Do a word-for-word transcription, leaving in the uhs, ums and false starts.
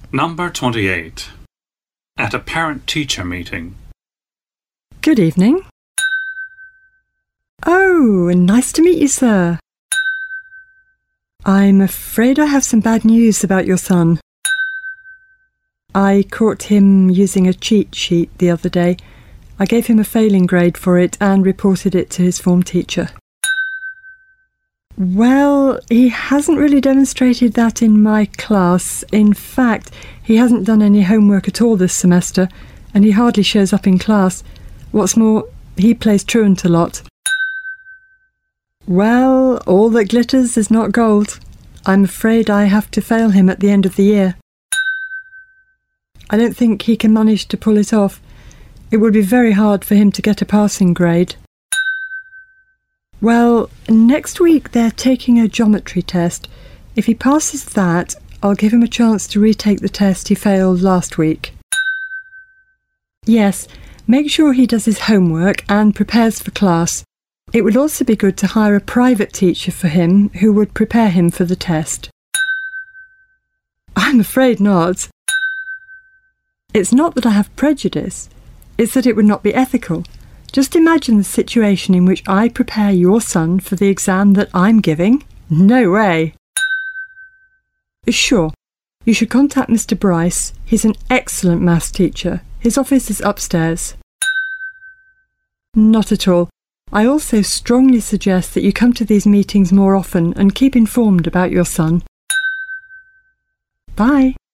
Number twenty-eight. At a parent-teacher meeting. Good evening. Oh, nice to meet you, sir. I'm afraid I have some bad news about your son. I caught him using a cheat sheet the other day. I gave him a failing grade for it and reported it to his form teacher. Well, he hasn't really demonstrated that in my class. In fact, he hasn't done any homework at all this semester, and he hardly shows up in class. What's more, he plays truant a lot. Well, all that glitters is not gold. I'm afraid I have to fail him at the end of the year. I don't think he can manage to pull it off. It would be very hard for him to get a passing grade. Well, next week they're taking a geometry test. If he passes that, I'll give him a chance to retake the test he failed last week. Yes, make sure he does his homework and prepares for class. It would also be good to hire a private teacher for him who would prepare him for the test. I'm afraid not. It's not that I have prejudice, it's that it would not be ethical. Just imagine the situation in which I prepare your son for the exam that I'm giving. No way! Sure, you should contact Mister Bryce. He's an excellent maths teacher. His office is upstairs. Not at all. I also strongly suggest that you come to these meetings more often and keep informed about your son. Bye.